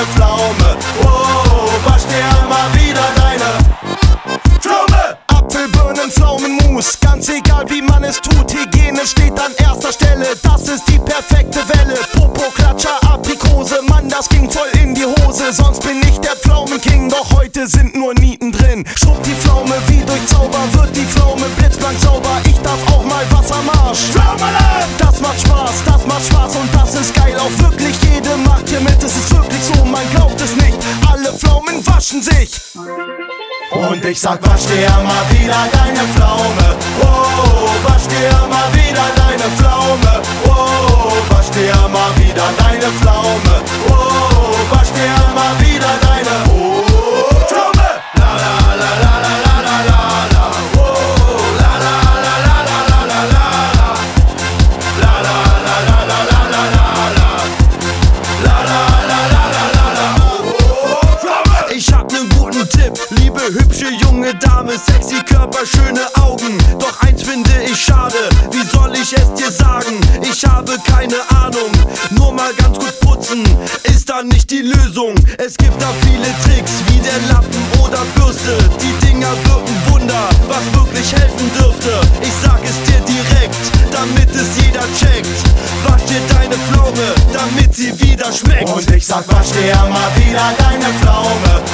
deine Pflaume. Oh, wasch dir mal wieder deine Pflaume. Apfelbirnen, Pflaumenmus, ganz egal wie man es tut, Hygiene steht an erster Stelle, das ist die perfekte Welle. Popo, Klatscher, Aprikose, Mann, das ging voll in die Hose. Sonst bin ich der Pflaumenking, doch heute sind nur Nieten drin. Schrubbt die Pflaume wie durch Zauber, wird die Pflaume blitzblank sauber. Ich darf auch mal Wassermarsch. Pflaumenland! Das macht Spaß und das ist geil. Auch wirklich jede macht hier mit, es ist wirklich so, man glaubt es nicht. Alle Pflaumen waschen sich. Und ich sag, wasch dir mal wieder deine Pflaume. Oh, wasch dir mal wieder deine Pflaume. Oh, wasch dir mal wieder deine Pflaume. Oh, wasch dir mal wieder deine Pflaume. La la la la la la la la la. Oh, la la la la la la la la. La la la la la la la la la. La la la la la la la. Pflaume. Ich hab nen guten Tipp, liebe hübsche junge Dame, sexy Körper, schöne Augen. Doch eins finde ich schade, wie soll ich es dir sagen? Ich habe keine Ahnung, nur mal ganz gut putzen ist da nicht die Lösung. Es gibt da viele Tricks, wie der Lappen oder Bürste. Die Dinger wirken Wunder, was wirklich helfen dürfte. Ich sag es dir direkt, damit es jeder checkt. Wasch dir deine Pflaume, damit sie wieder schmeckt. Und ich sag, wasch dir mal wieder deine Pflaume.